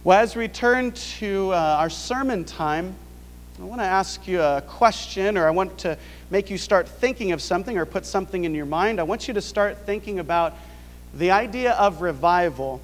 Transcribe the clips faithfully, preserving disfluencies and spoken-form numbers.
Well, as we turn to uh, our sermon time, I want to ask you a question, or I want to make you start thinking of something or put something in your mind. I want you to start thinking about the idea of revival.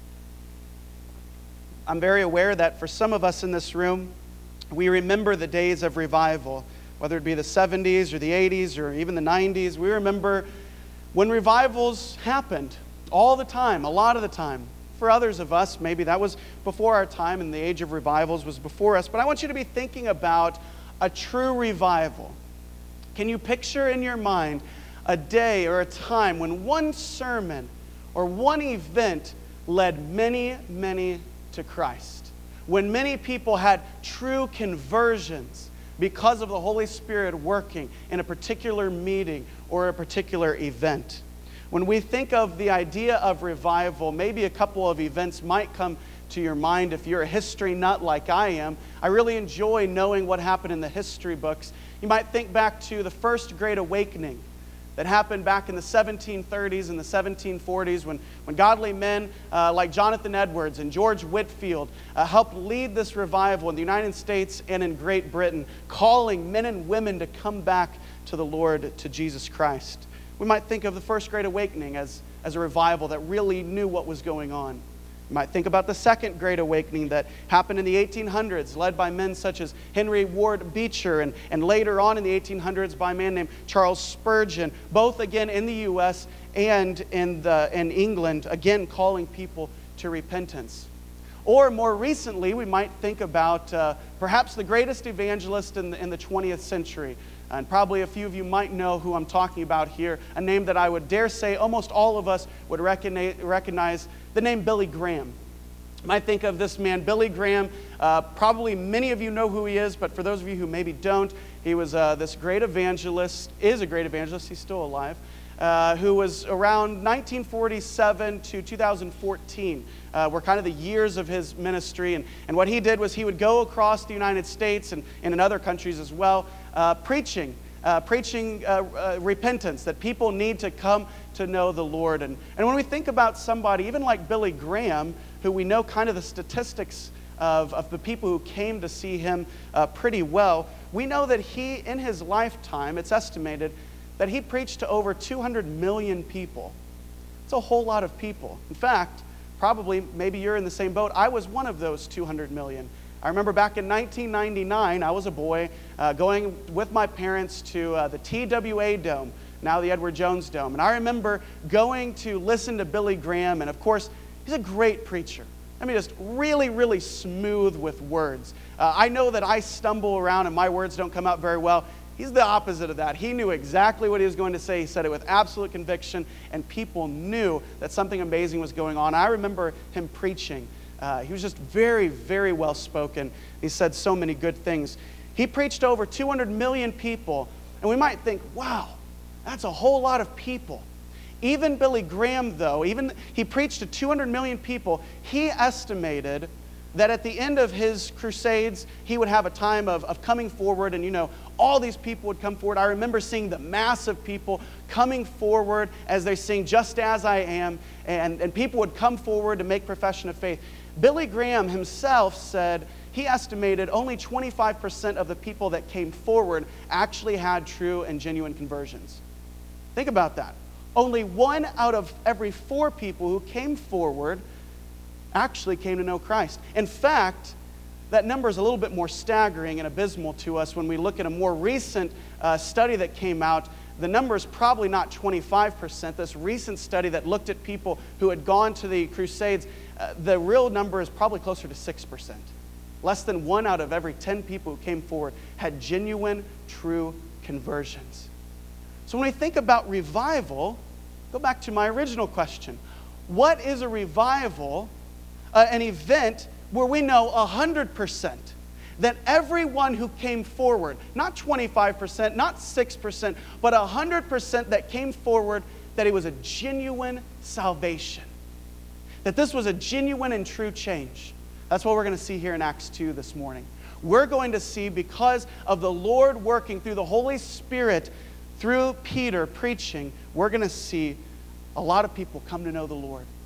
I'm very aware that for some of us in this room, we remember the days of revival, whether it be the seventies or the eighties or even the nineties. We remember when revivals happened all the time, a lot of the time. For others of us, maybe that was before our time and the age of revivals was before us. But I want you to be thinking about a true revival. Can you picture in your mind a day or a time when one sermon or one event led many, many to Christ? When many people had true conversions because of the Holy Spirit working in a particular meeting or a particular event. When we think of the idea of revival, maybe a couple of events might come to your mind. If you're a history nut like I am, I really enjoy knowing what happened in the history books. You might think back to the First Great Awakening that happened back in the seventeen thirties and the seventeen forties when, when godly men uh, like Jonathan Edwards and George Whitefield uh, helped lead this revival in the United States and in Great Britain, calling men and women to come back to the Lord, to Jesus Christ. We might think of the First Great Awakening as, as a revival that really knew what was going on. You might think about the Second Great Awakening that happened in the eighteen hundreds, led by men such as Henry Ward Beecher, and, and later on in the eighteen hundreds by a man named Charles Spurgeon, both again in the U S and in, the, in England, again calling people to repentance. Or more recently, we might think about uh, perhaps the greatest evangelist in the, in the twentieth century. And probably a few of you might know who I'm talking about here, a name that I would dare say almost all of us would recognize, recognize the name Billy Graham. You might think of this man, Billy Graham. Uh, probably many of you know who he is, but for those of you who maybe don't, he was uh, this great evangelist, is a great evangelist, he's still alive, uh, who was around nineteen forty-seven to two thousand fourteen. Uh, were kind of the years of his ministry. And, and what he did was he would go across the United States and, and in other countries as well, uh, preaching, uh, preaching uh, uh, repentance, that people need to come to know the Lord. And, and when we think about somebody, even like Billy Graham, who we know kind of the statistics of, of the people who came to see him uh, pretty well, we know that he, in his lifetime, it's estimated that he preached to over two hundred million people. It's a whole lot of people. In fact, probably, maybe you're in the same boat. I was one of those two hundred million. I remember back in nineteen ninety-nine, I was a boy uh, going with my parents to uh, the T W A Dome, now the Edward Jones Dome. And I remember going to listen to Billy Graham, and of course, he's a great preacher. I mean, just really, really smooth with words. Uh, I know that I stumble around and my words don't come out very well. He's the opposite of that. He knew exactly what he was going to say. He said it with absolute conviction, and people knew that something amazing was going on. I remember him preaching. Uh, he was just very, very well spoken. He said so many good things. He preached to over two hundred million people, and we might think, wow, that's a whole lot of people. Even Billy Graham, though, even he preached to two hundred million people, he estimated that at the end of his crusades, he would have a time of, of coming forward, and you know, all these people would come forward. I remember seeing the mass of people coming forward as they sing Just As I Am, and, and people would come forward to make profession of faith. Billy Graham himself said he estimated only twenty-five percent of the people that came forward actually had true and genuine conversions. Think about that. Only one out of every four people who came forward actually came to know Christ. In fact, that number is a little bit more staggering and abysmal to us when we look at a more recent uh, study that came out. The number is probably not twenty-five percent. This recent study that looked at people who had gone to the Crusades, uh, the real number is probably closer to six percent. Less than one out of every ten people who came forward had genuine, true conversions. So when we think about revival, go back to my original question. What is a revival? Uh, an event where we know one hundred percent that everyone who came forward, not twenty-five percent, not six percent, but one hundred percent that came forward, that it was a genuine salvation. That this was a genuine and true change. That's what we're going to see here in Acts two this morning. We're going to see, because of the Lord working through the Holy Spirit, through Peter preaching, we're going to see a lot of people come to know the Lord.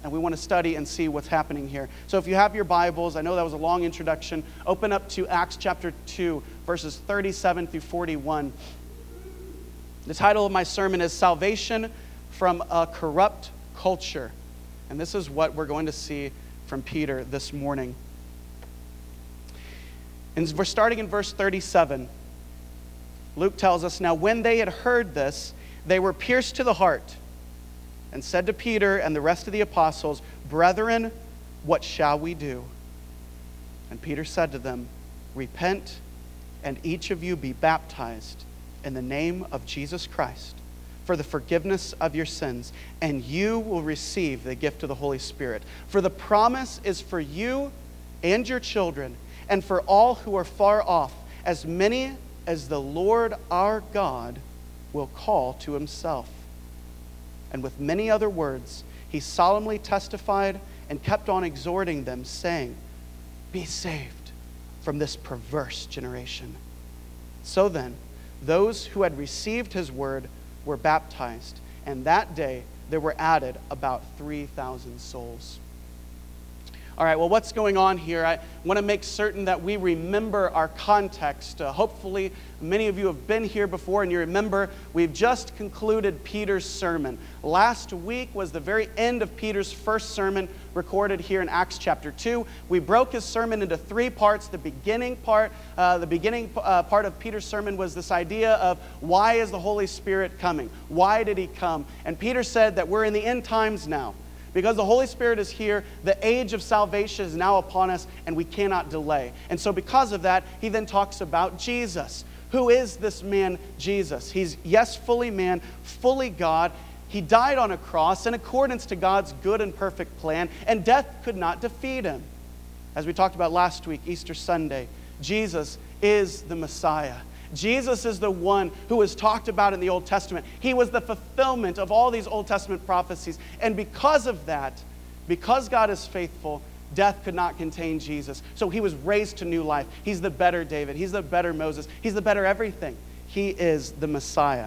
and we want to study and see what's happening here. So if you have your Bibles, I know that was a long introduction, open up to Acts chapter two, verses thirty-seven through forty-one. The title of my sermon is Salvation from a Corrupt Culture. And this is what we're going to see from Peter this morning. And we're starting in verse thirty-seven. Luke tells us, "Now when they had heard this, they were pierced to the heart, and said to Peter and the rest of the apostles, 'Brethren, what shall we do?' And Peter said to them, 'Repent, and each of you be baptized in the name of Jesus Christ for the forgiveness of your sins, and you will receive the gift of the Holy Spirit. For the promise is for you and your children, and for all who are far off, as many as the Lord our God will call to himself.' And with many other words, he solemnly testified and kept on exhorting them, saying, 'Be saved from this perverse generation.' So then, those who had received his word were baptized, and that day there were added about three thousand souls." All right, well, what's going on here? I want to make certain that we remember our context. Uh, hopefully, many of you have been here before, and you remember we've just concluded Peter's sermon. Last week was the very end of Peter's first sermon recorded here in Acts chapter two. We broke his sermon into three parts. The beginning part, uh, the beginning uh, part of Peter's sermon was this idea of why is the Holy Spirit coming? Why did he come? And Peter said that we're in the end times now. Because the Holy Spirit is here, the age of salvation is now upon us, and we cannot delay. And so because of that, he then talks about Jesus. Who is this man, Jesus? He's, yes, fully man, fully God. He died on a cross in accordance to God's good and perfect plan, and death could not defeat him. As we talked about last week, Easter Sunday, Jesus is the Messiah. Jesus is the one who was talked about in the Old Testament. He was the fulfillment of all these Old Testament prophecies. And because of that, because God is faithful, death could not contain Jesus. So he was raised to new life. He's the better David. He's the better Moses. He's the better everything. He is the Messiah.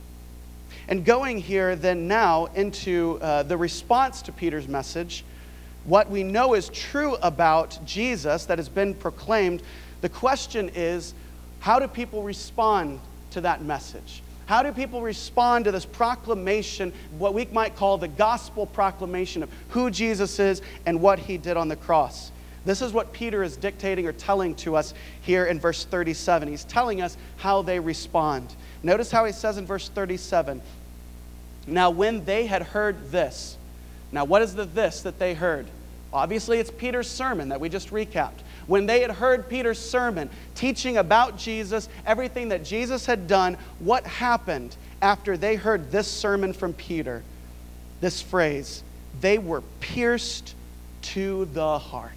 And going here then now into uh, the response to Peter's message, what we know is true about Jesus that has been proclaimed, the question is, how do people respond to that message? How do people respond to this proclamation, what we might call the gospel proclamation of who Jesus is and what he did on the cross? This is what Peter is dictating or telling to us here in verse thirty-seven. He's telling us how they respond. Notice how he says in verse thirty-seven, "Now when they had heard this." Now what is the this that they heard? Obviously it's Peter's sermon that we just recapped. When they had heard Peter's sermon, teaching about Jesus, everything that Jesus had done, what happened after they heard this sermon from Peter? This phrase, they were pierced to the heart.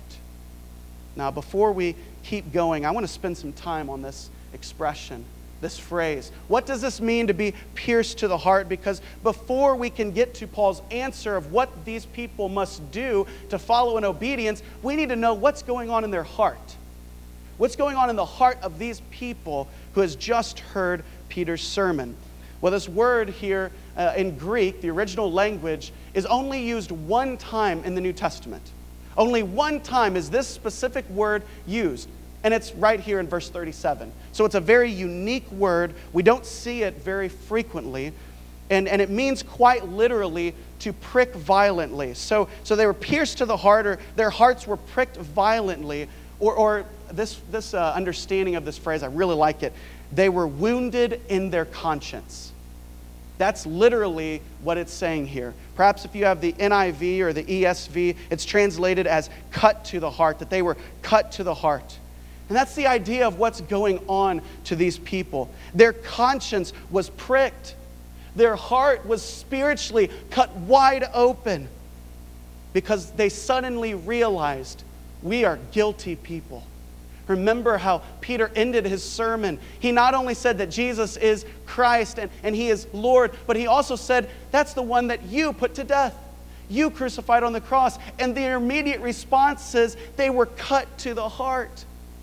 Now, before we keep going, I want to spend some time on this expression, this phrase. What does this mean to be pierced to the heart? Because before we can get to Paul's answer of what these people must do to follow in obedience, we need to know what's going on in their heart. What's going on in the heart of these people who has just heard Peter's sermon? Well, this word here uh, in Greek, the original language, is only used one time in the New Testament. Only one time is this specific word used. And it's right here in verse thirty-seven. So it's a very unique word. We don't see it very frequently. And, and it means quite literally to prick violently. So, so they were pierced to the heart, or their hearts were pricked violently. Or, or this, this uh, understanding of this phrase, I really like it. They were wounded in their conscience. That's literally what it's saying here. Perhaps if you have the N I V or the E S V, it's translated as cut to the heart, that they were cut to the heart. And that's the idea of what's going on to these people. Their conscience was pricked. Their heart was spiritually cut wide open because they suddenly realized we are guilty people. Remember how Peter ended his sermon. He not only said that Jesus is Christ and, and he is Lord, but he also said that's the one that you put to death. You crucified on the cross. And the immediate response is they were cut to the heart.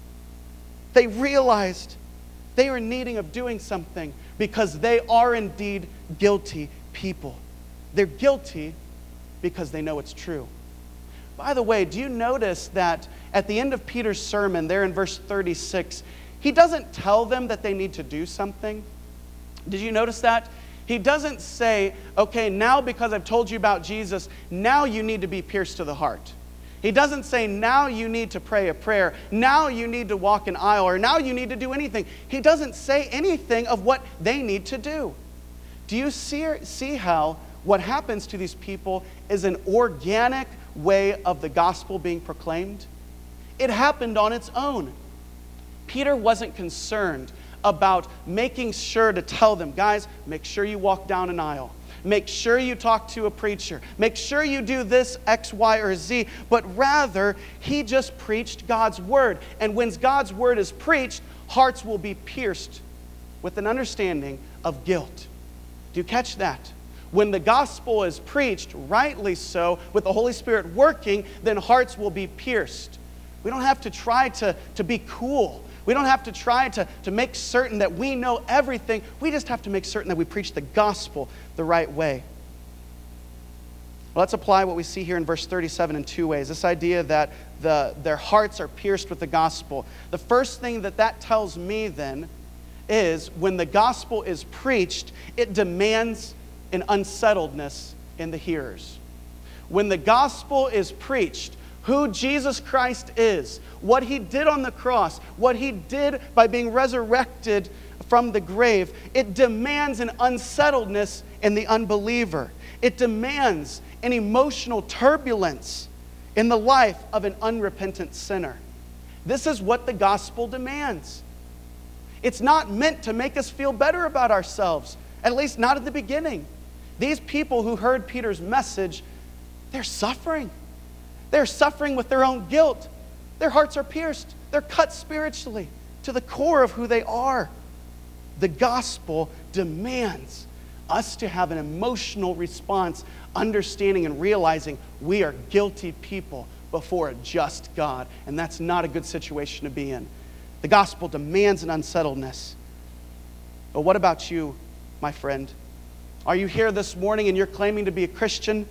They realized they are in needing of doing something because they are indeed guilty people. They're guilty because they know it's true. By the way, do you notice that at the end of Peter's sermon, there in verse thirty-six, he doesn't tell them that they need to do something? Did you notice that? He doesn't say, okay, now because I've told you about Jesus, now you need to be pierced to the heart. He doesn't say, now you need to pray a prayer, now you need to walk an aisle, or now you need to do anything. He doesn't say anything of what they need to do. Do you see, see how what happens to these people is an organic way of the gospel being proclaimed? It happened on its own. Peter wasn't concerned about making sure to tell them, guys, make sure you walk down an aisle. Make sure you talk to a preacher. Make sure you do this X, Y, or Z. But rather, he just preached God's word. And when God's word is preached, hearts will be pierced with an understanding of guilt. Do you catch that? When the gospel is preached, rightly so, with the Holy Spirit working, then hearts will be pierced. We don't have to try to, to be cool. We don't have to try to, to make certain that we know everything. We just have to make certain that we preach the gospel the right way. Well, let's apply what we see here in verse thirty-seven in two ways. This idea that the, their hearts are pierced with the gospel. The first thing that that tells me then is when the gospel is preached, it demands an unsettledness in the hearers. When the gospel is preached, who Jesus Christ is, what he did on the cross, what he did by being resurrected from the grave, it demands an unsettledness in the unbeliever. It demands an emotional turbulence in the life of an unrepentant sinner. This is what the gospel demands. It's not meant to make us feel better about ourselves, at least not at the beginning. These people who heard Peter's message, they're suffering. They're suffering with their own guilt. Their hearts are pierced. They're cut spiritually to the core of who they are. The gospel demands us to have an emotional response, understanding and realizing we are guilty people before a just God, and that's not a good situation to be in. The gospel demands an unsettledness. But what about you, my friend? Are you here this morning and you're claiming to be a Christian?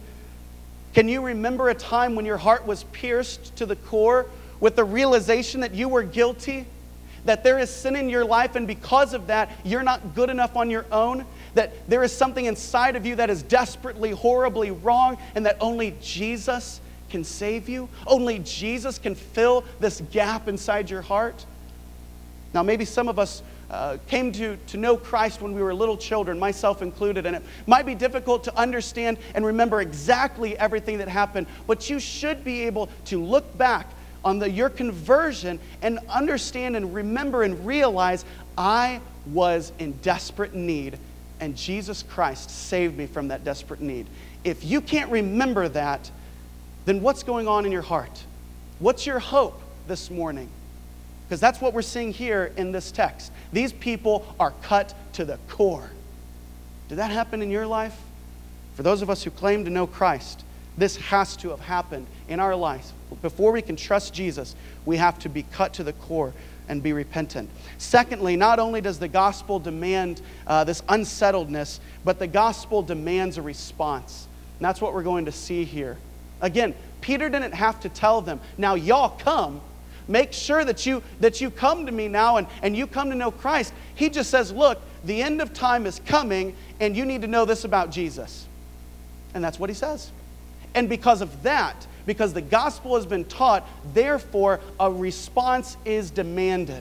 Can you remember a time when your heart was pierced to the core with the realization that you were guilty, that there is sin in your life, and because of that, you're not good enough on your own, that there is something inside of you that is desperately, horribly wrong, and that only Jesus can save you? Only Jesus can fill this gap inside your heart? Now, maybe some of us Uh, came to, to know Christ when we were little children, myself included, and it might be difficult to understand and remember exactly everything that happened, but you should be able to look back on the, your conversion and understand and remember and realize, I was in desperate need, and Jesus Christ saved me from that desperate need. If you can't remember that, then what's going on in your heart? What's your hope this morning? Because that's what we're seeing here in this text. These people are cut to the core. Did that happen in your life? For those of us who claim to know Christ, this has to have happened in our life. Before we can trust Jesus, we have to be cut to the core and be repentant. Secondly, not only does the gospel demand uh, this unsettledness, but the gospel demands a response. And that's what we're going to see here. Again, Peter didn't have to tell them, now y'all come. Make sure that you that you come to me now and, and you come to know Christ. He just says, look, the end of time is coming and you need to know this about Jesus. And that's what he says. And because of that, because the gospel has been taught, therefore a response is demanded.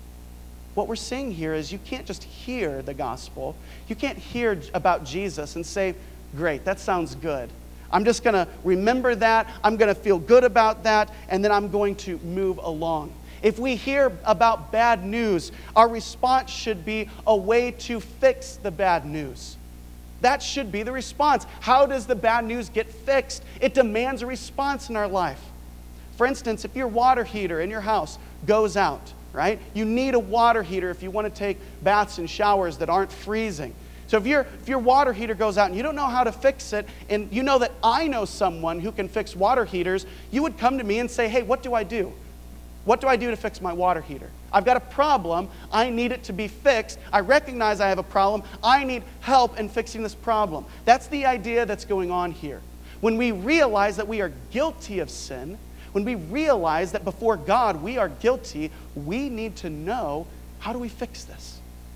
What we're seeing here is you can't just hear the gospel. You can't hear about Jesus and say, great, that sounds good. I'm just going to remember that, I'm going to feel good about that, and then I'm going to move along. If we hear about bad news, our response should be a way to fix the bad news. That should be the response. How does the bad news get fixed? It demands a response in our life. For instance, if your water heater in your house goes out, right? You need a water heater if you want to take baths and showers that aren't freezing. So if, your if your water heater goes out and you don't know how to fix it, and you know that I know someone who can fix water heaters, you would come to me and say, hey, what do I do? What do I do to fix my water heater? I've got a problem. I need it to be fixed. I recognize I have a problem. I need help in fixing this problem. That's the idea that's going on here. when we realize that we are guilty of sin, when we realize that before God we are guilty, we need to know, how do we fix this?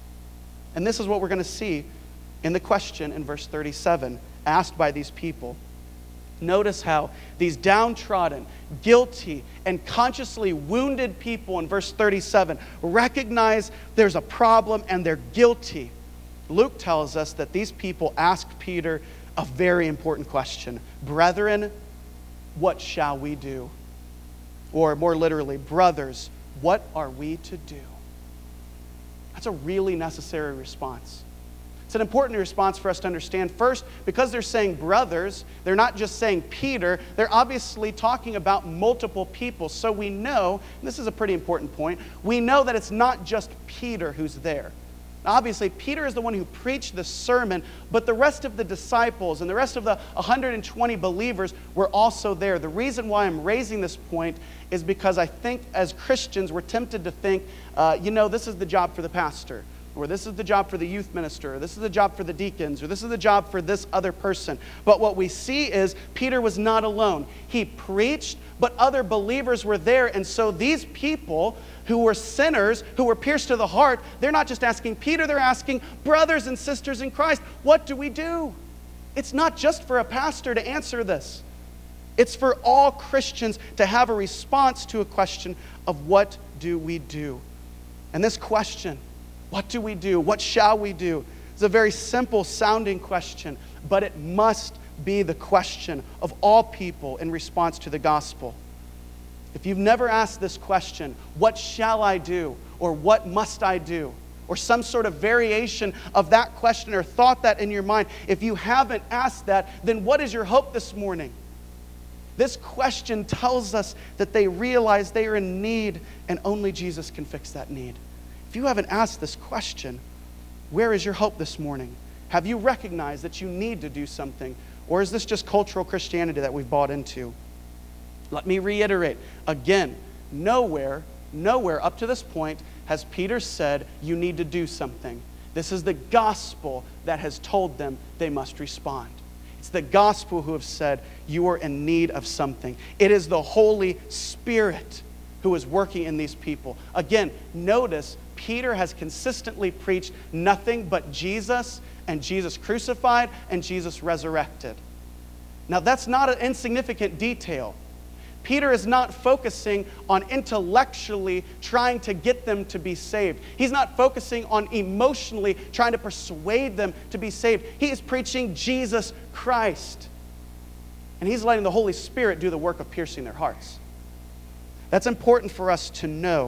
And this is what we're going to see in the question in verse thirty-seven, asked by these people. Notice how these downtrodden, guilty, and consciously wounded people in verse thirty-seven recognize there's a problem and they're guilty. Luke tells us that these people asked Peter a very important question. Brethren, what shall we do? Or more literally, brothers, what are we to do? That's a really necessary response. It's an important response for us to understand. First, because they're saying brothers, they're not just saying Peter, they're obviously talking about multiple people. So we know, and this is a pretty important point, we know that it's not just Peter who's there. Now, obviously, Peter is the one who preached the sermon, but the rest of the disciples and the rest of the one hundred twenty believers were also there. The reason why I'm raising this point is because I think as Christians, we're tempted to think, uh, you know, this is the job for the pastor, or this is the job for the youth minister, or this is the job for the deacons, or this is the job for this other person. But what we see is Peter was not alone. He preached, but other believers were there. And so these people who were sinners, who were pierced to the heart, they're not just asking Peter, they're asking brothers and sisters in Christ, what do we do? It's not just for a pastor to answer this. It's for all Christians to have a response to a question of what do we do? And this question, what do we do? What shall we do? It's a very simple sounding question, but it must be the question of all people in response to the gospel. If you've never asked this question, what shall I do? Or what must I do? Or some sort of variation of that question or thought that in your mind, if you haven't asked that, then what is your hope this morning? This question tells us that they realize they are in need and only Jesus can fix that need. If you haven't asked this question, where is your hope this morning? Have you recognized that you need to do something? Or is this just cultural Christianity that we've bought into? Let me reiterate again, nowhere, nowhere up to this point has Peter said you need to do something. This is the gospel that has told them they must respond. It's the gospel who have said you are in need of something. It is the Holy Spirit who is working in these people. Again, notice Peter has consistently preached nothing but Jesus and Jesus crucified and Jesus resurrected. Now that's not an insignificant detail. Peter is not focusing on intellectually trying to get them to be saved. He's not focusing on emotionally trying to persuade them to be saved. He is preaching Jesus Christ. And he's letting the Holy Spirit do the work of piercing their hearts. That's important for us to know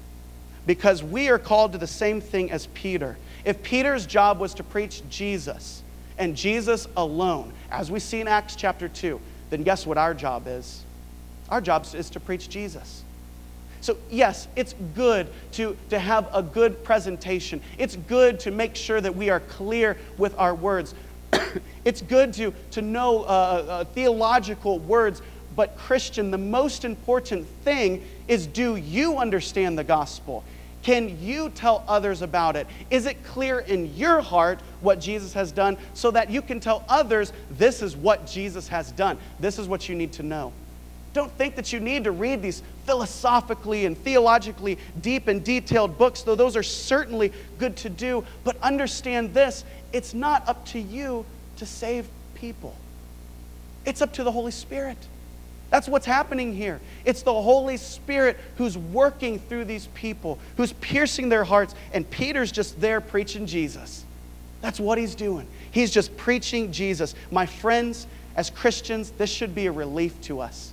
because we are called to the same thing as Peter. If Peter's job was to preach Jesus and Jesus alone, as we see in Acts chapter two, then guess what our job is? Our job is to preach Jesus. So yes, it's good to, to have a good presentation. It's good to make sure that we are clear with our words. It's good to, to know uh, uh, theological words. But Christian, the most important thing is, do you understand the gospel? Can you tell others about it? Is it clear in your heart what Jesus has done so that you can tell others this is what Jesus has done? This is what you need to know. Don't think that you need to read these philosophically and theologically deep and detailed books, though those are certainly good to do. But understand this, it's not up to you to save people. It's up to the Holy Spirit. That's what's happening here. It's the Holy Spirit who's working through these people, who's piercing their hearts, and Peter's just there preaching Jesus. That's what he's doing. He's just preaching Jesus. My friends, as Christians, this should be a relief to us.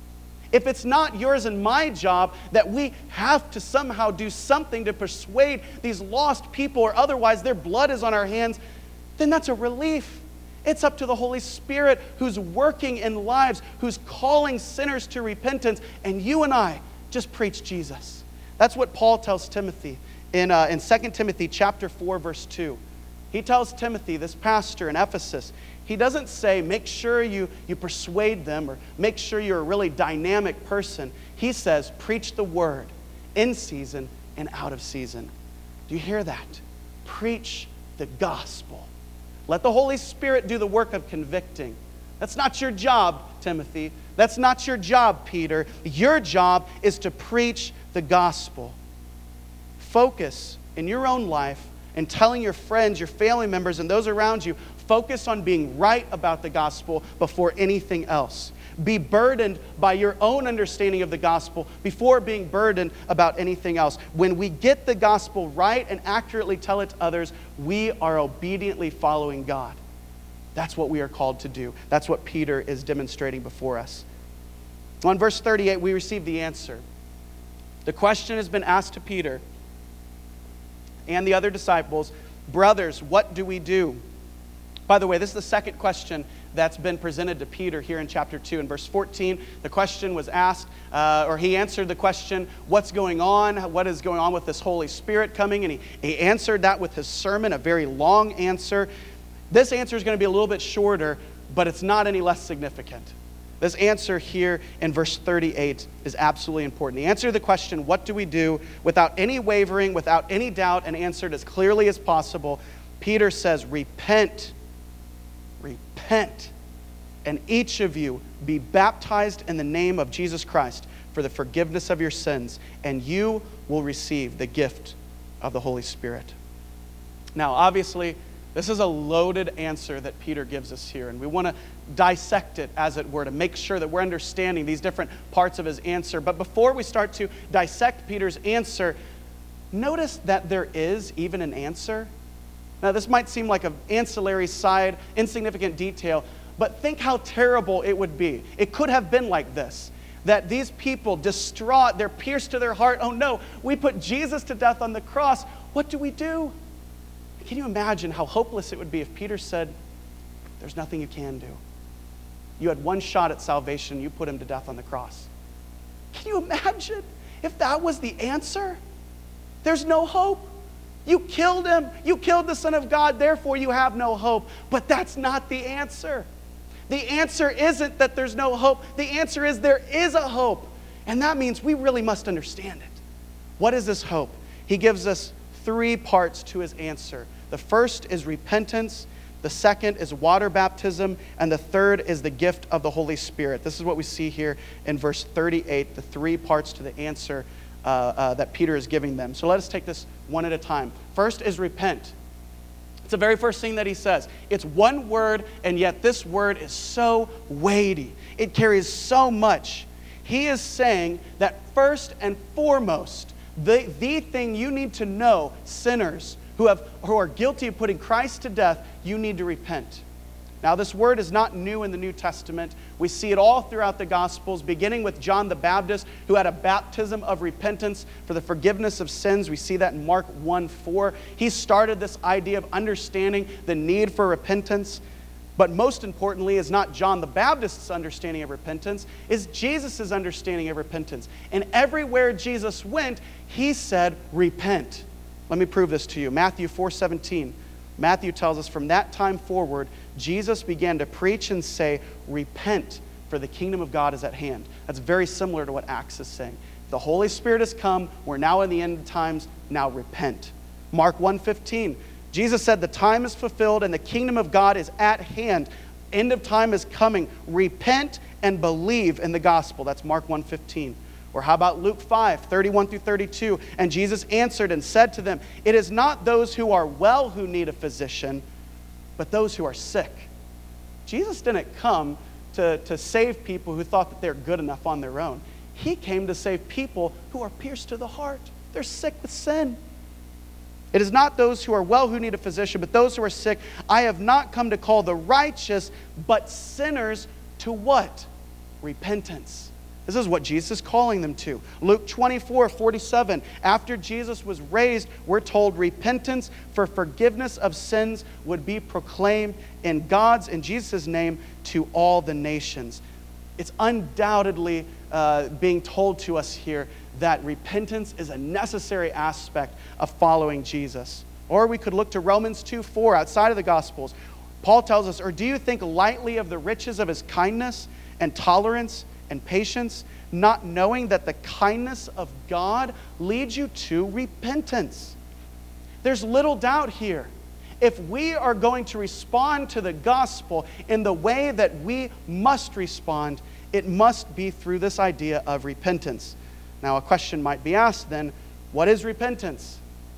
If it's not yours and my job that we have to somehow do something to persuade these lost people or otherwise their blood is on our hands, then that's a relief. It's up to the Holy Spirit who's working in lives, who's calling sinners to repentance, and you and I just preach Jesus. That's what Paul tells Timothy in, uh, in Second Timothy chapter four, verse two. He tells Timothy, this pastor in Ephesus, he doesn't say, make sure you, you persuade them or make sure you're a really dynamic person. He says, preach the word in season and out of season. Do you hear that? Preach the gospel. Let the Holy Spirit do the work of convicting. That's not your job, Timothy. That's not your job, Peter. Your job is to preach the gospel. Focus in your own life and telling your friends, your family members, and those around you, focus on being right about the gospel before anything else. Be burdened by your own understanding of the gospel before being burdened about anything else. When we get the gospel right and accurately tell it to others, we are obediently following God. That's what we are called to do. That's what Peter is demonstrating before us. On verse thirty-eight, we receive the answer. The question has been asked to Peter and the other disciples, brothers, what do we do? By the way, this is the second question that's been presented to Peter here in chapter two. In verse fourteen, the question was asked, uh, or he answered the question, what's going on? What is going on with this Holy Spirit coming? And he, he answered that with his sermon, a very long answer. This answer is going to be a little bit shorter, but it's not any less significant. This answer here in verse thirty-eight is absolutely important. The answer to the question, what do we do, without any wavering, without any doubt, and answered as clearly as possible, Peter says, repent, repent, and each of you be baptized in the name of Jesus Christ for the forgiveness of your sins, and you will receive the gift of the Holy Spirit. Now, obviously, this is a loaded answer that Peter gives us here, and we want to dissect it, as it were, to make sure that we're understanding these different parts of his answer. But before we start to dissect Peter's answer, notice that there is even an answer. Now, this might seem like an ancillary side, insignificant detail, but think how terrible it would be. It could have been like this, that these people, distraught, they're pierced to their heart. Oh no, we put Jesus to death on the cross. What do we do? Can you imagine how hopeless it would be if Peter said, there's nothing you can do. You had one shot at salvation, you put him to death on the cross. Can you imagine if that was the answer? There's no hope. You killed him. You killed the Son of God, therefore you have no hope. But that's not the answer. The answer isn't that there's no hope. The answer is there is a hope. And that means we really must understand it. What is this hope? He gives us three parts to his answer. The first is repentance. The second is water baptism. And the third is the gift of the Holy Spirit. This is what we see here in verse thirty-eight, the three parts to the answer uh, uh, that Peter is giving them. So let us take this one at a time. First is repent. It's the very first thing that he says. It's one word, and yet this word is so weighty. It carries so much. He is saying that first and foremost, The, the thing you need to know, sinners who have who are guilty of putting Christ to death, you need to repent. Now, this word is not new in the New Testament. We see it all throughout the Gospels, beginning with John the Baptist, who had a baptism of repentance for the forgiveness of sins. We see that in Mark one four. He started this idea of understanding the need for repentance. But most importantly is not John the Baptist's understanding of repentance, is Jesus' understanding of repentance. And everywhere Jesus went, he said, repent. Let me prove this to you. Matthew four seventeen. Matthew tells us, from that time forward, Jesus began to preach and say, repent, for the kingdom of God is at hand. That's very similar to what Acts is saying. The Holy Spirit has come. We're now in the end of times. Now repent. Mark one fifteen. Jesus said, the time is fulfilled and the kingdom of God is at hand. End of time is coming. Repent and believe in the gospel. That's Mark one fifteen. Or how about Luke five thirty-one through thirty-two? And Jesus answered and said to them, it is not those who are well who need a physician, but those who are sick. Jesus didn't come to, to save people who thought that they're good enough on their own. He came to save people who are pierced to the heart. They're sick with sin. It is not those who are well who need a physician, but those who are sick. I have not come to call the righteous, but sinners to what? Repentance. This is what Jesus is calling them to. Luke twenty-four forty-seven. After Jesus was raised, we're told repentance for forgiveness of sins would be proclaimed in God's, in Jesus' name, to all the nations. It's undoubtedly uh, being told to us here that repentance is a necessary aspect of following Jesus. Or we could look to Romans two four outside of the Gospels. Paul tells us, or do you think lightly of the riches of his kindness and tolerance and patience, not knowing that the kindness of God leads you to repentance? There's little doubt here. if we are going to respond to the gospel in the way that we must respond, it must be through this idea of repentance. Now, a question might be asked then, what is repentance?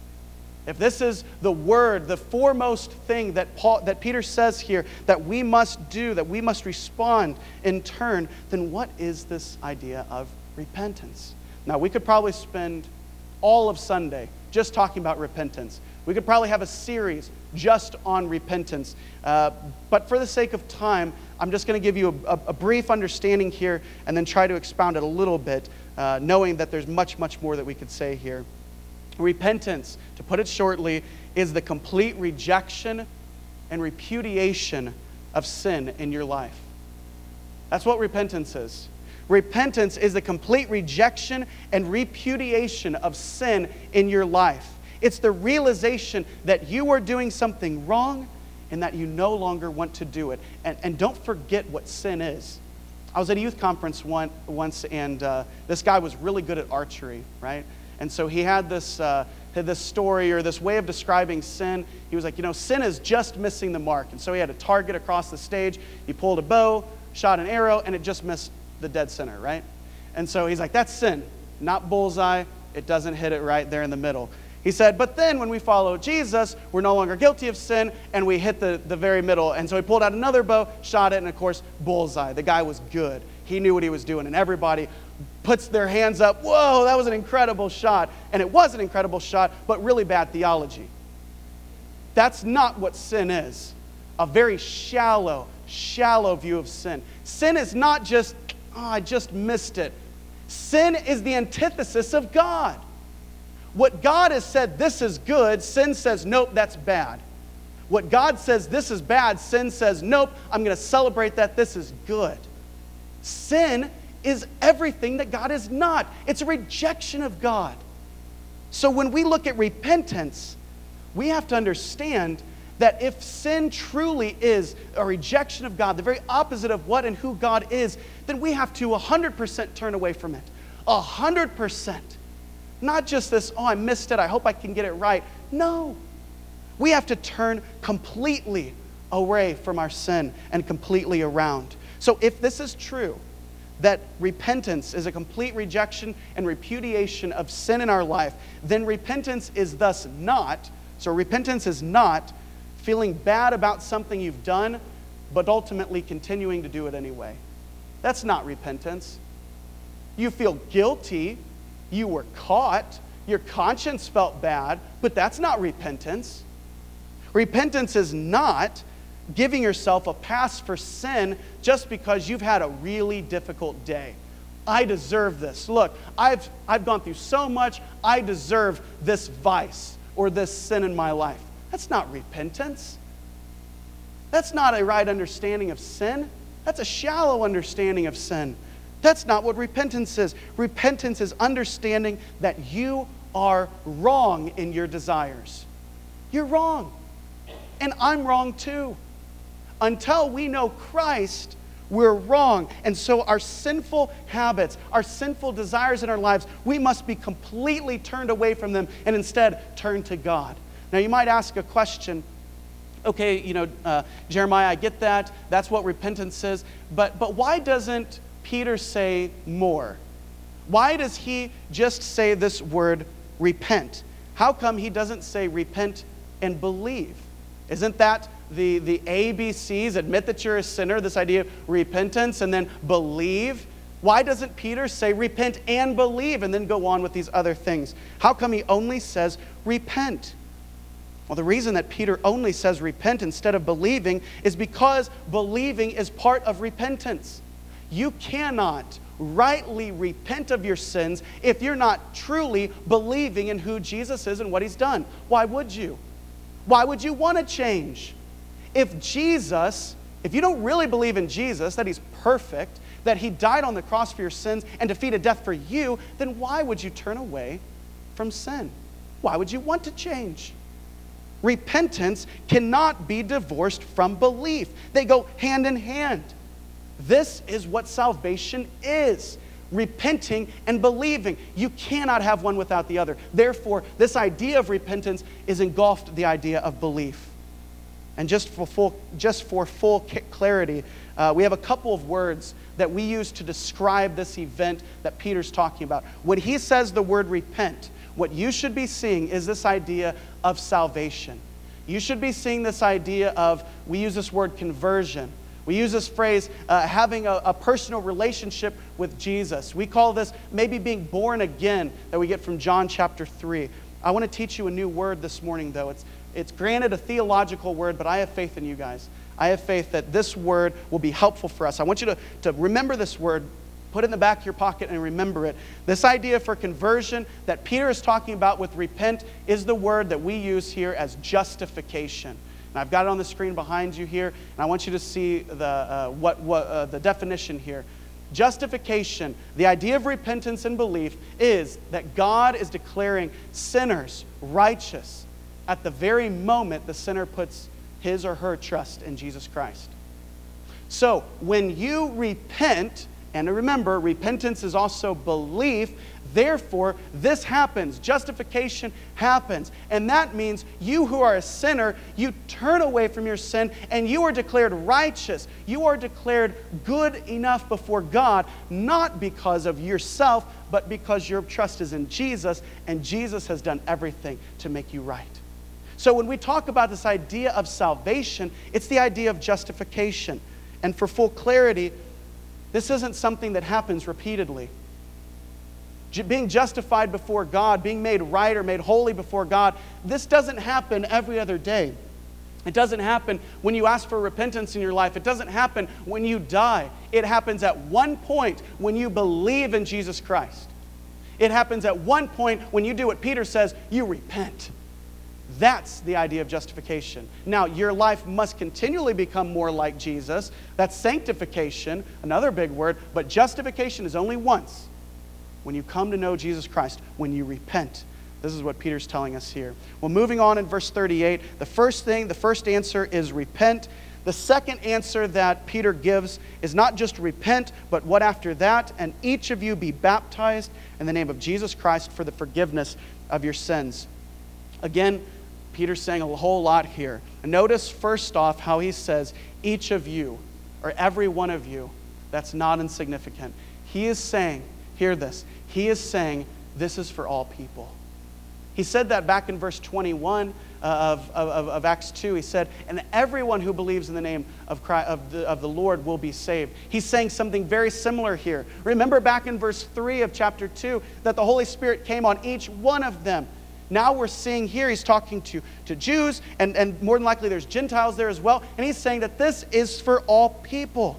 If this is the word, the foremost thing that Paul, that Peter says here that we must do, that we must respond in turn, then what is this idea of repentance? Now, we could probably spend all of Sunday just talking about repentance. We could probably have a series just on repentance. Uh, but for the sake of time, I'm just going to give you a, a, a brief understanding here and then try to expound it a little bit, uh, knowing that there's much, much more that we could say here. Repentance, to put it shortly, is the complete rejection and repudiation of sin in your life. That's what repentance is. Repentance is the complete rejection and repudiation of sin in your life. It's the realization that you are doing something wrong and that you no longer want to do it. And, and don't forget what sin is. I was at a youth conference one, once, and uh, this guy was really good at archery, right? And so he had this, uh, had this story or this way of describing sin. He was like, you know, sin is just missing the mark. And so he had a target across the stage. He pulled a bow, shot an arrow, and it just missed the dead center, right? And so he's like, that's sin, not bullseye. It doesn't hit it right there in the middle. He said, but then when we follow Jesus, we're no longer guilty of sin, and we hit the, the very middle. And so he pulled out another bow, shot it, and of course, bullseye. The guy was good. He knew what he was doing, and everybody puts their hands up. Whoa, that was an incredible shot. And it was an incredible shot, but really bad theology. That's not what sin is. A very shallow, shallow view of sin. Sin is not just, oh, I just missed it. Sin is the antithesis of God. What God has said, this is good, sin says, nope, that's bad. What God says, this is bad, sin says, nope, I'm going to celebrate that, this is good. Sin is everything that God is not. It's a rejection of God. So when we look at repentance, we have to understand that if sin truly is a rejection of God, the very opposite of what and who God is, then we have to one hundred percent turn away from it. one hundred percent. Not just this, oh, I missed it, I hope I can get it right. No. We have to turn completely away from our sin and completely around. So if this is true, that repentance is a complete rejection and repudiation of sin in our life, then repentance is thus not, so repentance is not feeling bad about something you've done, but ultimately continuing to do it anyway. That's not repentance. You feel guilty, you were caught, your conscience felt bad, but that's not repentance. Repentance is not giving yourself a pass for sin just because you've had a really difficult day. I deserve this. Look, I've, I've gone through so much, I deserve this vice or this sin in my life. That's not repentance. That's not a right understanding of sin. That's a shallow understanding of sin. That's not what repentance is. Repentance is understanding that you are wrong in your desires. You're wrong. And I'm wrong too. Until we know Christ, we're wrong. And so our sinful habits, our sinful desires in our lives, we must be completely turned away from them and instead turn to God. Now you might ask a question, okay, you know, uh, Jeremiah, I get that. That's what repentance is. But, but why doesn't Peter say more? Why does he just say this word, repent? How come he doesn't say repent and believe? Isn't that the, the A B Cs? Admit that you're a sinner, this idea of repentance, and then believe. Why doesn't Peter say repent and believe and then go on with these other things? How come he only says repent? Well, the reason that Peter only says repent instead of believing is because believing is part of repentance. You cannot rightly repent of your sins if you're not truly believing in who Jesus is and what he's done. Why would you? Why would you want to change? If Jesus, if you don't really believe in Jesus, that he's perfect, that he died on the cross for your sins and defeated death for you, then why would you turn away from sin? Why would you want to change? Repentance cannot be divorced from belief. They go hand in hand. This is what salvation is. Repenting and believing. You cannot have one without the other. Therefore, this idea of repentance is engulfed the idea of belief. And just for full, just for full clarity, uh, we have a couple of words that we use to describe this event that Peter's talking about. When he says the word repent, what you should be seeing is this idea of salvation. You should be seeing this idea of, we use this word conversion. We use this phrase, uh, having a, a personal relationship with Jesus. We call this maybe being born again, that we get from John chapter three. I want to teach you a new word this morning, though. It's, it's granted a theological word, but I have faith in you guys. I have faith that this word will be helpful for us. I want you to, to remember this word, put it in the back of your pocket and remember it. This idea for conversion that Peter is talking about with repent is the word that we use here as justification. And I've got it on the screen behind you here, and I want you to see the, uh, what, what, uh, the definition here. Justification, the idea of repentance and belief, is that God is declaring sinners righteous at the very moment the sinner puts his or her trust in Jesus Christ. So when you repent, and remember, repentance is also belief, therefore this happens, justification happens. And that means you who are a sinner, you turn away from your sin and you are declared righteous. You are declared good enough before God, not because of yourself, but because your trust is in Jesus, and Jesus has done everything to make you right. So when we talk about this idea of salvation, it's the idea of justification. And for full clarity, this isn't something that happens repeatedly. Being justified before God, being made right or made holy before God, this doesn't happen every other day. It doesn't happen when you ask for repentance in your life. It doesn't happen when you die. It happens at one point when you believe in Jesus Christ. It happens at one point when you do what Peter says, you repent. That's the idea of justification. Now, your life must continually become more like Jesus. That's sanctification, another big word, but justification is only once. When you come to know Jesus Christ, when you repent. This is what Peter's telling us here. Well, moving on in verse thirty-eight, the first thing, the first answer is repent. The second answer that Peter gives is not just repent, but what after that? And each of you be baptized in the name of Jesus Christ for the forgiveness of your sins. Again, Peter's saying a whole lot here. And notice first off how he says, each of you, or every one of you. That's not insignificant. He is saying, hear this, he is saying this is for all people. He said that back in verse twenty-one of, of, of Acts two. He said, and everyone who believes in the name of, Christ, of, the, of the Lord will be saved. He's saying something very similar here. Remember back in verse three of chapter two that the Holy Spirit came on each one of them. Now we're seeing here he's talking to, to Jews, and, and more than likely there's Gentiles there as well. And he's saying that this is for all people.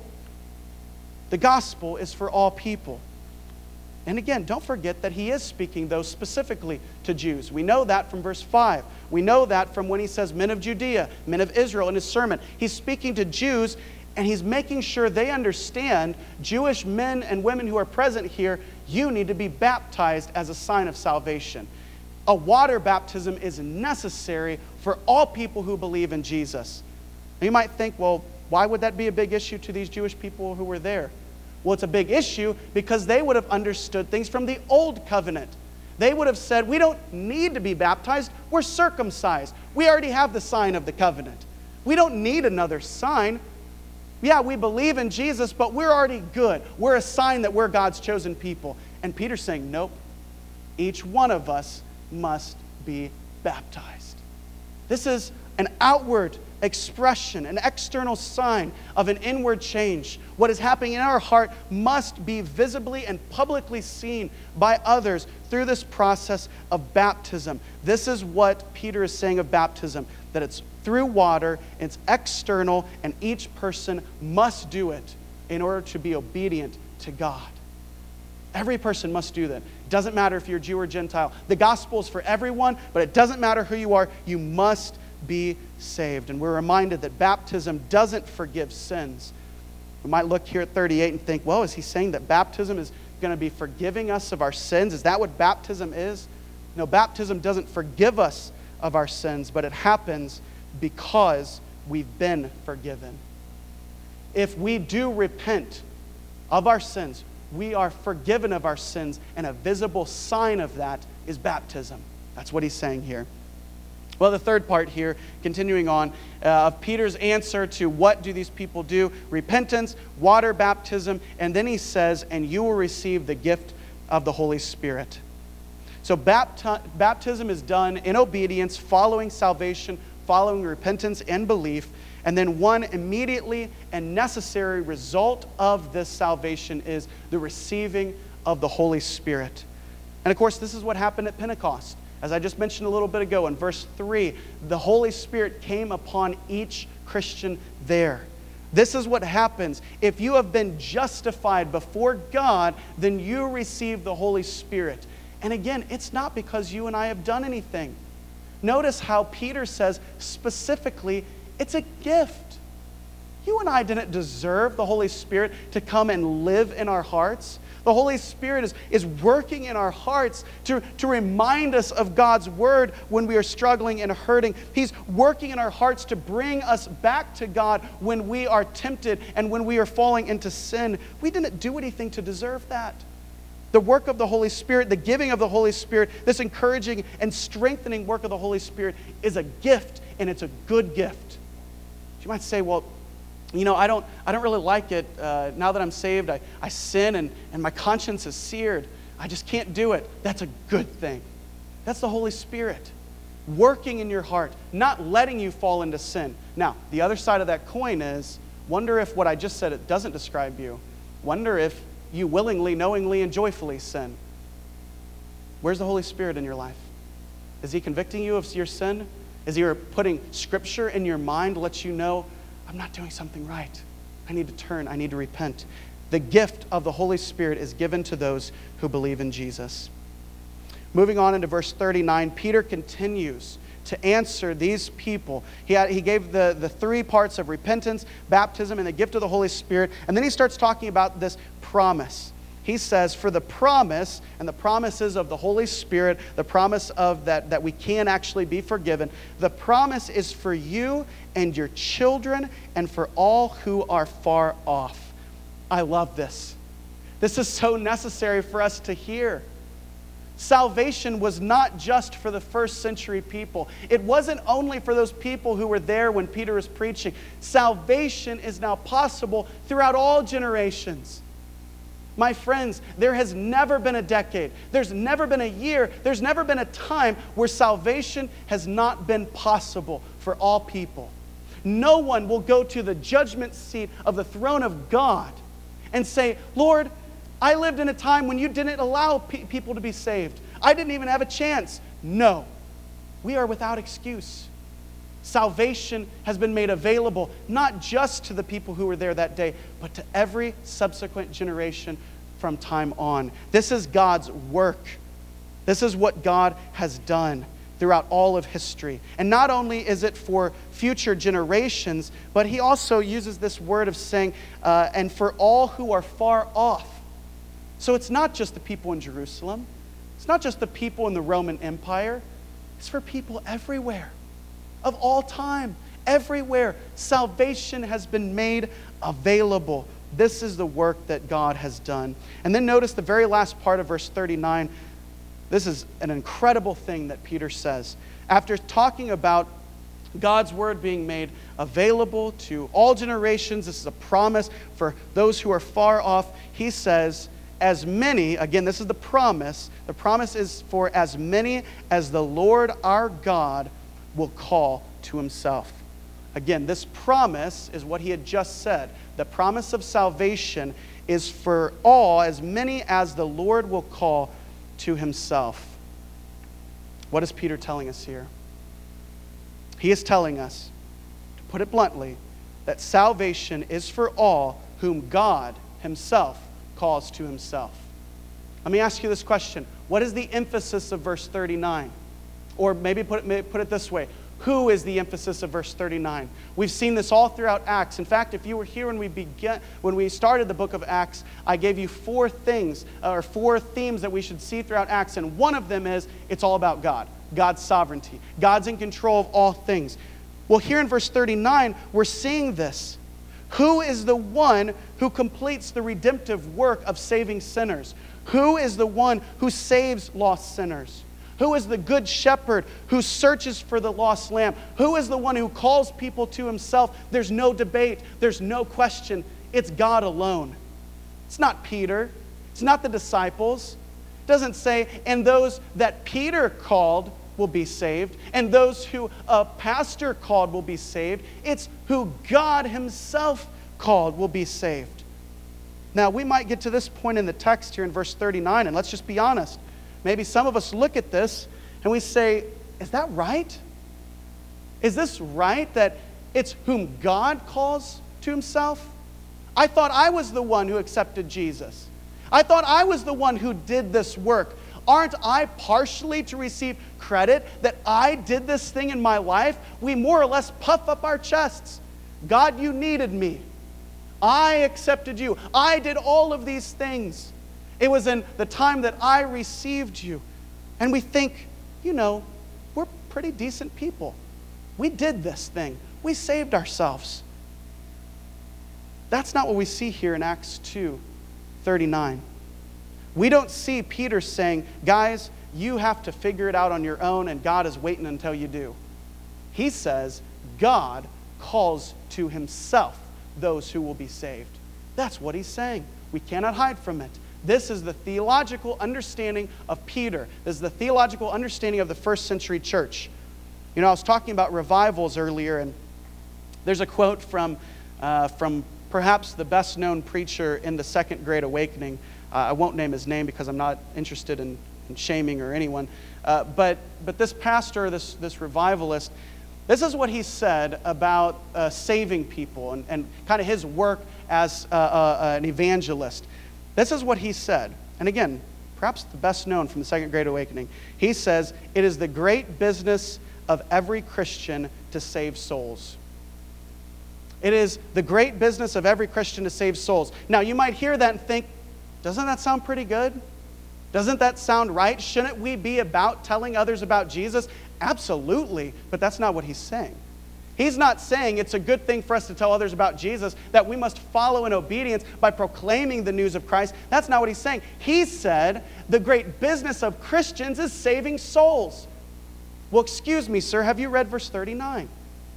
The gospel is for all people. And again, don't forget that he is speaking, though, specifically to Jews. We know that from verse five. We know that from when he says men of Judea, men of Israel in his sermon. He's speaking to Jews, and he's making sure they understand, Jewish men and women who are present here, you need to be baptized as a sign of salvation. A water baptism is necessary for all people who believe in Jesus. And you might think, well, why would that be a big issue to these Jewish people who were there? Well, it's a big issue because they would have understood things from the old covenant. They would have said, we don't need to be baptized. We're circumcised. We already have the sign of the covenant. We don't need another sign. Yeah, we believe in Jesus, but we're already good. We're a sign that we're God's chosen people. And Peter's saying, nope. Each one of us must be baptized. This is an outward expression, an external sign of an inward change. What is happening in our heart must be visibly and publicly seen by others through this process of baptism. This is what Peter is saying of baptism, that it's through water, it's external, and each person must do it in order to be obedient to God. Every person must do that. It doesn't matter if you're Jew or Gentile. The gospel is for everyone, but it doesn't matter who you are. You must be saved. And we're reminded that baptism doesn't forgive sins. We might look here at thirty-eight and think, well, is he saying that baptism is going to be forgiving us of our sins? Is that what baptism is? No, baptism doesn't forgive us of our sins, but it happens because we've been forgiven. If we do repent of our sins, we are forgiven of our sins, and a visible sign of that is baptism. That's what he's saying here. Well, the third part here, continuing on, uh, of Peter's answer to what do these people do? Repentance, water baptism, and then he says, and you will receive the gift of the Holy Spirit. So bapti- baptism is done in obedience, following salvation, following repentance and belief, and then one immediately and necessary result of this salvation is the receiving of the Holy Spirit. And of course, this is what happened at Pentecost. As I just mentioned a little bit ago in verse three, the Holy Spirit came upon each Christian there. This is what happens. If you have been justified before God, then you receive the Holy Spirit. And again, it's not because you and I have done anything. Notice how Peter says specifically, it's a gift. You and I didn't deserve the Holy Spirit to come and live in our hearts. The Holy Spirit is, is working in our hearts to, to remind us of God's word when we are struggling and hurting. He's working in our hearts to bring us back to God when we are tempted and when we are falling into sin. We didn't do anything to deserve that. The work of the Holy Spirit, the giving of the Holy Spirit, this encouraging and strengthening work of the Holy Spirit is a gift, and it's a good gift. You might say, well, you know, I don't I don't really like it. Uh, now that I'm saved, I, I sin and, and my conscience is seared. I just can't do it. That's a good thing. That's the Holy Spirit working in your heart, not letting you fall into sin. Now, the other side of that coin is, wonder if what I just said, it doesn't describe you. Wonder if you willingly, knowingly, and joyfully sin. Where's the Holy Spirit in your life? Is He convicting you of your sin? Is He putting Scripture in your mind to let you know, I'm not doing something right. I need to turn. I need to repent. The gift of the Holy Spirit is given to those who believe in Jesus. Moving on into verse thirty-nine, Peter continues to answer these people. He, had, he gave the, the three parts of repentance, baptism, and the gift of the Holy Spirit. And then he starts talking about this promise. He says, for the promise, and the promises of the Holy Spirit, the promise of that, that we can actually be forgiven, the promise is for you and your children and for all who are far off. I love this. This is so necessary for us to hear. Salvation was not just for the first century people. It wasn't only for those people who were there when Peter was preaching. Salvation is now possible throughout all generations. My friends, there has never been a decade, there's never been a year, there's never been a time where salvation has not been possible for all people. No one will go to the judgment seat of the throne of God and say, Lord, I lived in a time when you didn't allow pe- people to be saved. I didn't even have a chance. No, we are without excuse. Salvation has been made available not just to the people who were there that day, but to every subsequent generation from time on. This is God's work. This is what God has done throughout all of history. And not only is it for future generations, but he also uses this word of saying, uh, and for all who are far off. So it's not just the people in Jerusalem. It's not just the people in the Roman Empire. It's for people everywhere. Of all time, everywhere, salvation has been made available. This is the work that God has done. And then notice the very last part of verse thirty-nine. This is an incredible thing that Peter says. After talking about God's word being made available to all generations, this is a promise for those who are far off. He says, as many, again, this is the promise. The promise is for as many as the Lord our God will call to himself. Again, this promise is what he had just said. The promise of salvation is for all, as many as the Lord will call to himself. What is Peter telling us here? He is telling us, to put it bluntly, that salvation is for all whom God himself calls to himself. Let me ask you this question. What is the emphasis of verse thirty-nine? Or maybe put it, maybe put it this way. Who is the emphasis of verse thirty-nine? We've seen this all throughout Acts. In fact, if you were here when we began, when we started the book of Acts, I gave you four things, or four themes that we should see throughout Acts, and one of them is it's all about God, God's sovereignty. God's in control of all things. Well, here in verse thirty-nine, we're seeing this. Who is the one who completes the redemptive work of saving sinners? Who is the one who saves lost sinners? Who is the good shepherd who searches for the lost lamb? Who is the one who calls people to himself? There's no debate. There's no question. It's God alone. It's not Peter. It's not the disciples. It doesn't say, and those that Peter called will be saved, and those who a pastor called will be saved. It's who God himself called will be saved. Now, we might get to this point in the text here in verse thirty-nine, and let's just be honest. Maybe some of us look at this and we say, is that right? Is this right that it's whom God calls to himself? I thought I was the one who accepted Jesus. I thought I was the one who did this work. Aren't I partially to receive credit that I did this thing in my life? We more or less puff up our chests. God, you needed me. I accepted you. I did all of these things. It was in the time that I received you. And we think, you know, we're pretty decent people. We did this thing. We saved ourselves. That's not what we see here in Acts two thirty-nine. We don't see Peter saying, guys, you have to figure it out on your own and God is waiting until you do. He says, God calls to himself those who will be saved. That's what he's saying. We cannot hide from it. This is the theological understanding of Peter. This is the theological understanding of the first century church. You know, I was talking about revivals earlier, and there's a quote from, uh, from perhaps the best known preacher in the Second Great Awakening. Uh, I won't name his name because I'm not interested in, in shaming or anyone. Uh, but, but this pastor, this, this revivalist, this is what he said about uh, saving people and, and kind of his work as uh, uh, an evangelist. This is what he said. And again, perhaps the best known from the Second Great Awakening. He says, it is the great business of every Christian to save souls. It is the great business of every Christian to save souls. Now, you might hear that and think, doesn't that sound pretty good? Doesn't that sound right? Shouldn't we be about telling others about Jesus? Absolutely, but that's not what he's saying. He's not saying it's a good thing for us to tell others about Jesus, that we must follow in obedience by proclaiming the news of Christ. That's not what he's saying. He said the great business of Christians is saving souls. Well, excuse me, sir, have you read verse thirty-nine?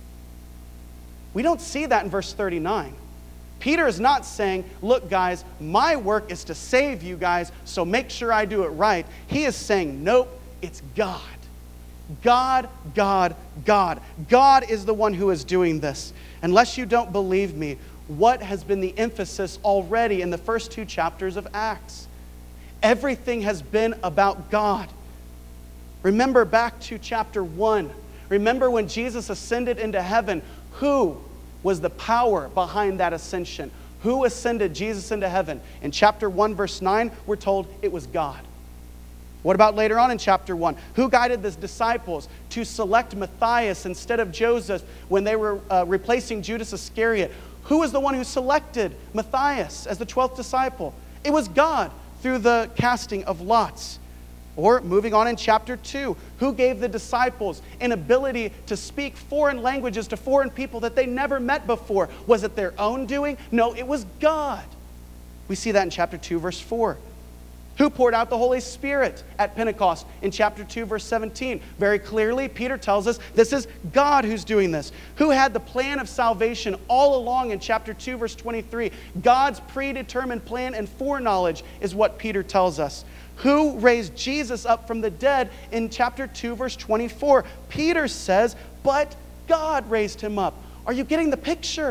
We don't see that in verse thirty-nine. Peter is not saying, look, guys, my work is to save you guys, so make sure I do it right. He is saying, nope, it's God. God, God, God. God is the one who is doing this. Unless you don't believe me, what has been the emphasis already in the first two chapters of Acts? Everything has been about God. Remember back to chapter one. Remember when Jesus ascended into heaven, who was the power behind that ascension? Who ascended Jesus into heaven? In chapter one, verse nine, we're told it was God. What about later on in chapter one? Who guided the disciples to select Matthias instead of Joseph when they were uh, replacing Judas Iscariot? Who was the one who selected Matthias as the twelfth disciple? It was God through the casting of lots. Or moving on in chapter two, who gave the disciples an ability to speak foreign languages to foreign people that they never met before? Was it their own doing? No, it was God. We see that in chapter two, verse four. Who poured out the Holy Spirit at Pentecost in chapter two, verse seventeen? Very clearly, Peter tells us this is God who's doing this. Who had the plan of salvation all along in chapter two, verse twenty-three? God's predetermined plan and foreknowledge is what Peter tells us. Who raised Jesus up from the dead in chapter two, verse twenty-four? Peter says, but God raised him up. Are you getting the picture?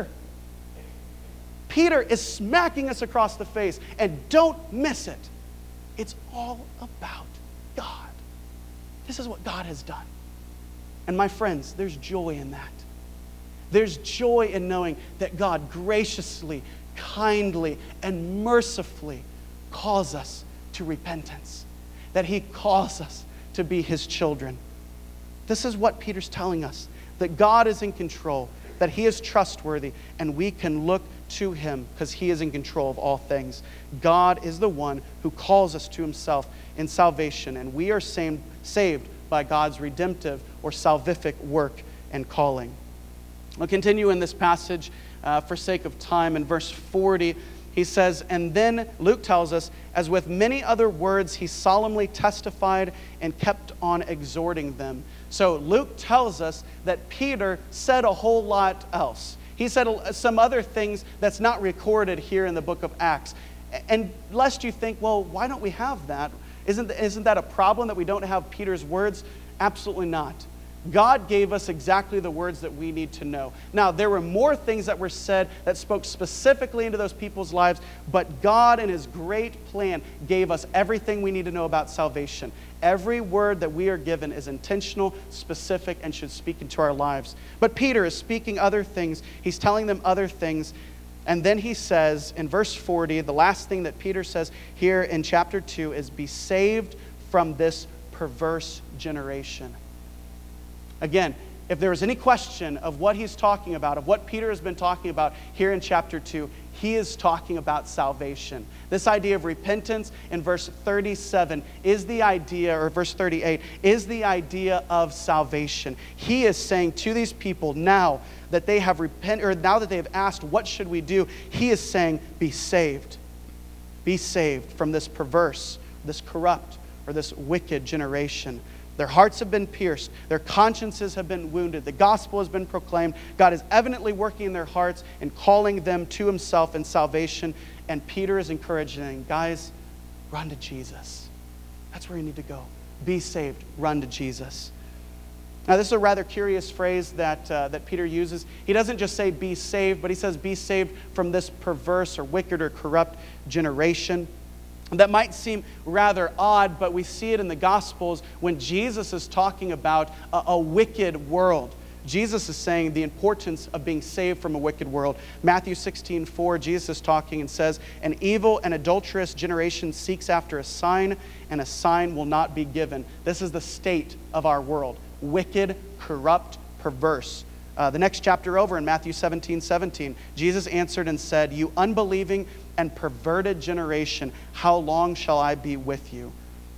Peter is smacking us across the face, and don't miss it. It's all about God. This is what God has done. And my friends, there's joy in that. There's joy in knowing that God graciously, kindly, and mercifully calls us to repentance. That he calls us to be his children. This is what Peter's telling us. That God is in control. That he is trustworthy. And we can look to him because he is in control of all things. God is the one who calls us to himself in salvation, and we are saved, saved by God's redemptive or salvific work and calling. We'll continue in this passage uh, for sake of time in verse forty. he says, and then Luke tells us, as with many other words, he solemnly testified and kept on exhorting them. So Luke tells us that Peter said a whole lot else. He said some other things that's not recorded here in the book of Acts. And lest you think, well, why don't we have that? Isn't, isn't that a problem that we don't have Peter's words? Absolutely not. God gave us exactly the words that we need to know. Now, there were more things that were said that spoke specifically into those people's lives, but God in his great plan gave us everything we need to know about salvation. Every word that we are given is intentional, specific, and should speak into our lives. But Peter is speaking other things. He's telling them other things. And then he says in verse forty, the last thing that Peter says here in chapter two is, be saved from this perverse generation. Again, if there was any question of what he's talking about, of what Peter has been talking about here in chapter two, he is talking about salvation. This idea of repentance in verse thirty-seven is the idea, or verse thirty-eight, is the idea of salvation. He is saying to these people, now that they have repented, or now that they have asked, what should we do? He is saying, be saved. Be saved from this perverse, this corrupt, or this wicked generation. Their hearts have been pierced. Their consciences have been wounded. The gospel has been proclaimed. God is evidently working in their hearts and calling them to himself in salvation. And Peter is encouraging them, guys, run to Jesus. That's where you need to go. Be saved. Run to Jesus. Now, this is a rather curious phrase that, uh, that Peter uses. He doesn't just say be saved, but he says be saved from this perverse or wicked or corrupt generation. That might seem rather odd, but we see it in the Gospels when Jesus is talking about a, a wicked world. Jesus is saying the importance of being saved from a wicked world. Matthew sixteen four, Jesus is talking and says, an evil and adulterous generation seeks after a sign, and a sign will not be given. This is the state of our world. Wicked, corrupt, perverse. Uh, the next chapter over in Matthew seventeen seventeen, Jesus answered and said, you unbelieving and perverted generation, how long shall I be with you?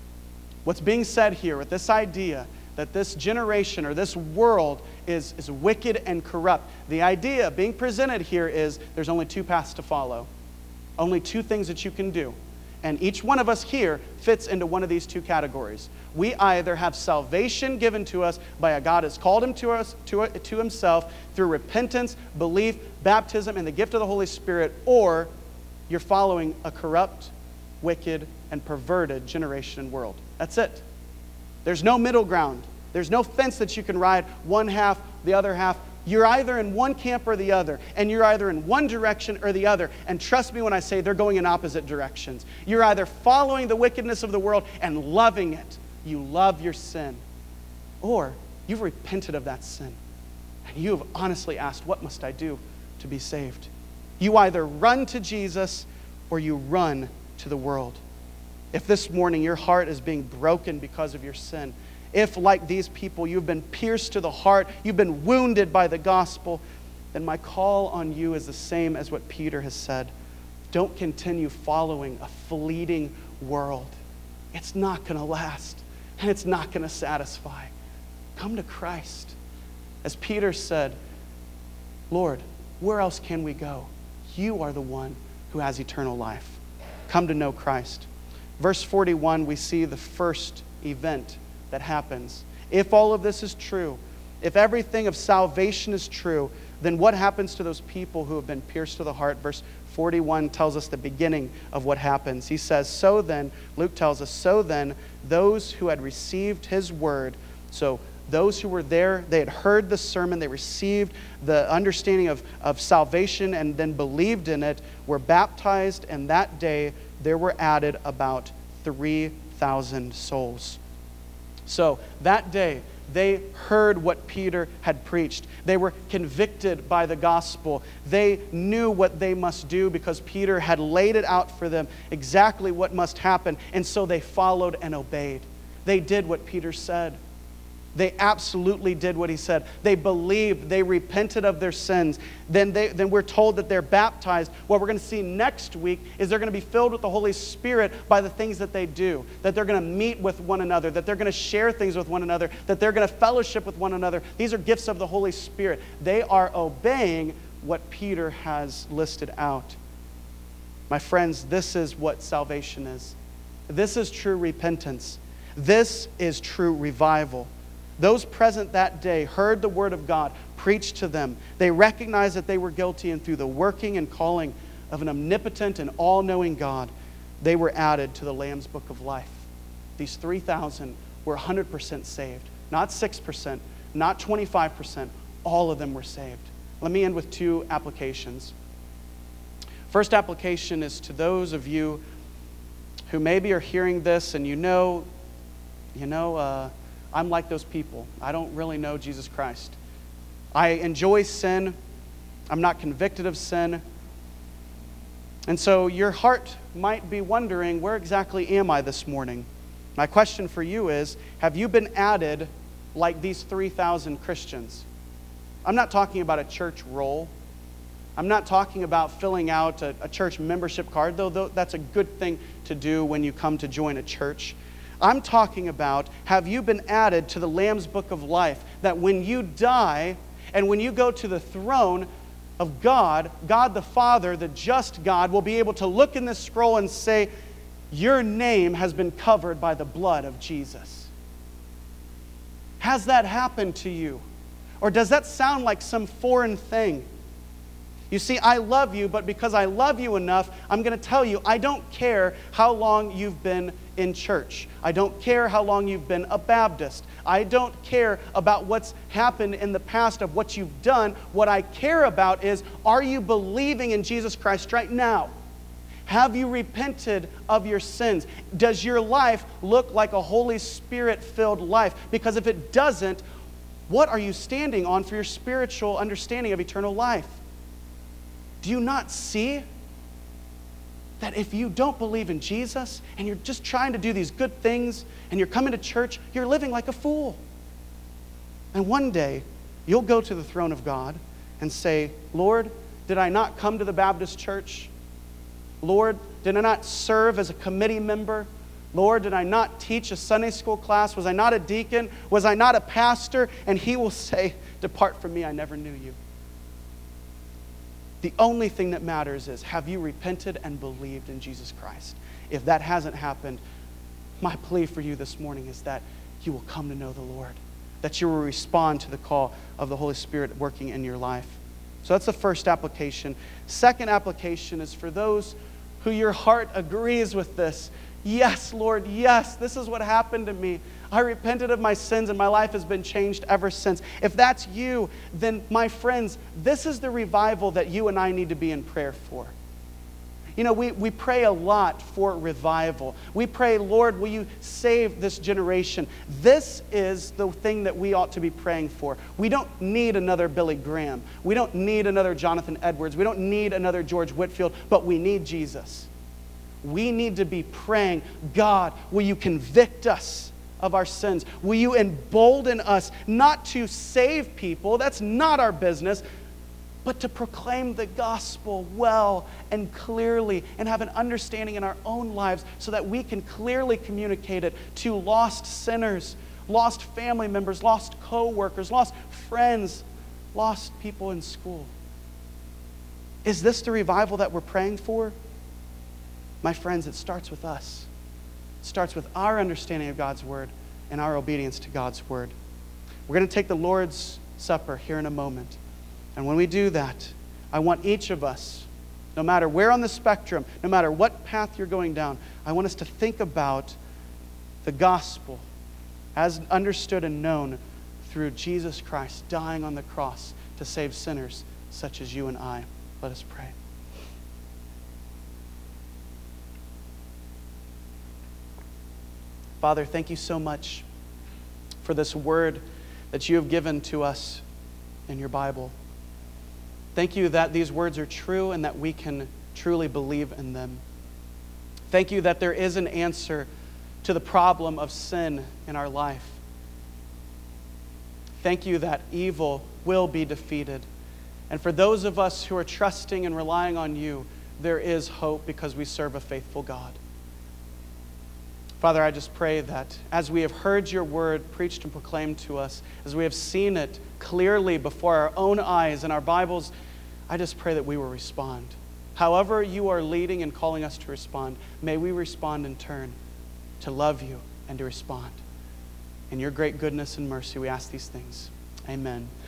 What's being said here with this idea that this generation or this world is, is wicked and corrupt, the idea being presented here is there's only two paths to follow. Only two things that you can do. And each one of us here fits into one of these two categories. We either have salvation given to us by a God who has called him to us to, to himself through repentance, belief, baptism, and the gift of the Holy Spirit, or you're following a corrupt, wicked, and perverted generation and world. That's it. There's no middle ground. There's no fence that you can ride one half, the other half. You're either in one camp or the other, and you're either in one direction or the other. And trust me when I say they're going in opposite directions. You're either following the wickedness of the world and loving it. You love your sin. Or you've repented of that sin. And you have honestly asked, what must I do to be saved? You either run to Jesus or you run to the world. If this morning your heart is being broken because of your sin, if like these people you've been pierced to the heart, you've been wounded by the gospel, then my call on you is the same as what Peter has said. Don't continue following a fleeting world. It's not going to last, and it's not going to satisfy. Come to Christ. As Peter said, Lord, where else can we go? You are the one who has eternal life. Come to know Christ. Verse forty-one, we see the first event that happens. If all of this is true, if everything of salvation is true, then what happens to those people who have been pierced to the heart? Verse forty-one tells us the beginning of what happens. He says, so then, Luke tells us, so then, those who had received his word, so those who were there, they had heard the sermon, they received the understanding of, of salvation and then believed in it, were baptized, and that day there were added about three thousand souls. So that day, they heard what Peter had preached. They were convicted by the gospel. They knew what they must do because Peter had laid it out for them exactly what must happen. And so they followed and obeyed. They did what Peter said. They absolutely did what he said. They believed. They repented of their sins. Then, they, then we're told that they're baptized. What we're going to see next week is they're going to be filled with the Holy Spirit by the things that they do. That they're going to meet with one another. That they're going to share things with one another. That they're going to fellowship with one another. These are gifts of the Holy Spirit. They are obeying what Peter has listed out. My friends, this is what salvation is. This is true repentance. This is true revival. Those present that day heard the word of God preached to them. They recognized that they were guilty, and through the working and calling of an omnipotent and all-knowing God, they were added to the Lamb's Book of Life. These three thousand were one hundred percent saved. Not six percent, not twenty-five percent. All of them were saved. Let me end with two applications. First application is to those of you who maybe are hearing this and you know, you know, uh, I'm like those people. I don't really know Jesus Christ. I enjoy sin. I'm not convicted of sin. And so your heart might be wondering, where exactly am I this morning? My question for you is, have you been added like these three thousand Christians? I'm not talking about a church roll. I'm not talking about filling out a, a church membership card, though, though that's a good thing to do when you come to join a church. I'm talking about, have you been added to the Lamb's Book of Life, that when you die and when you go to the throne of God, God the Father, the just God, will be able to look in this scroll and say, your name has been covered by the blood of Jesus. Has that happened to you? Or does that sound like some foreign thing? You see, I love you, but because I love you enough, I'm going to tell you, I don't care how long you've been in church. I don't care how long you've been a Baptist. I don't care about what's happened in the past of what you've done. What I care about is, are you believing in Jesus Christ right now? Have you repented of your sins? Does your life look like a Holy Spirit-filled life? Because if it doesn't, what are you standing on for your spiritual understanding of eternal life? Do you not see that if you don't believe in Jesus and you're just trying to do these good things and you're coming to church, you're living like a fool? And one day, you'll go to the throne of God and say, Lord, did I not come to the Baptist church? Lord, did I not serve as a committee member? Lord, did I not teach a Sunday school class? Was I not a deacon? Was I not a pastor? And he will say, depart from me, I never knew you. The only thing that matters is, have you repented and believed in Jesus Christ? If that hasn't happened, my plea for you this morning is that you will come to know the Lord, that you will respond to the call of the Holy Spirit working in your life. So that's the first application. Second application is for those who your heart agrees with this. Yes, Lord, yes, this is what happened to me. I repented of my sins and my life has been changed ever since. If that's you, then my friends, this is the revival that you and I need to be in prayer for. You know, we, we pray a lot for revival. We pray, Lord, will you save this generation? This is the thing that we ought to be praying for. We don't need another Billy Graham. We don't need another Jonathan Edwards. We don't need another George Whitefield, but we need Jesus. We need to be praying, God, will you convict us of our sins? Will you embolden us not to save people? That's not our business. But to proclaim the gospel well and clearly and have an understanding in our own lives so that we can clearly communicate it to lost sinners, lost family members, lost co-workers, lost friends, lost people in school. Is this the revival that we're praying for? My friends, it starts with us. It starts with our understanding of God's word and our obedience to God's word. We're going to take the Lord's Supper here in a moment. And when we do that, I want each of us, no matter where on the spectrum, no matter what path you're going down, I want us to think about the gospel as understood and known through Jesus Christ dying on the cross to save sinners such as you and I. Let us pray. Father, thank you so much for this word that you have given to us in your Bible. Thank you that these words are true and that we can truly believe in them. Thank you that there is an answer to the problem of sin in our life. Thank you that evil will be defeated. And for those of us who are trusting and relying on you, there is hope because we serve a faithful God. Father, I just pray that as we have heard your word preached and proclaimed to us, as we have seen it clearly before our own eyes in our Bibles, I just pray that we will respond. However you are leading and calling us to respond, may we respond in turn to love you and to respond. In your great goodness and mercy, we ask these things. Amen.